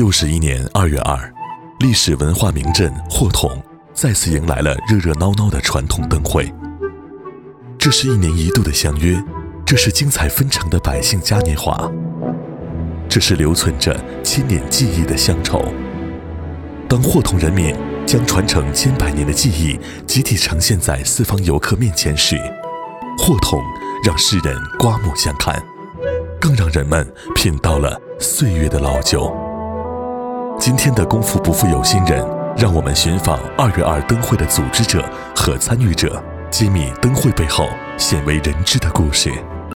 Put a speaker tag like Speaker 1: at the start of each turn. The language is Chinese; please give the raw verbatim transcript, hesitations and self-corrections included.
Speaker 1: 又是一年二月二，历史文化名镇霍统再次迎来了热热闹闹的传统灯会。这是一年一度的相约，这是精彩纷呈的百姓嘉年华，这是留存着千年记忆的乡愁。当霍统人民将传承千百年的记忆集体呈现在四方游客面前时，霍统让世人刮目相看，更让人们品到了岁月的老酒。今天的功夫不负有心人，让我们寻访二月二灯会的组织者和参与者，揭秘灯会背后鲜为人知的故事。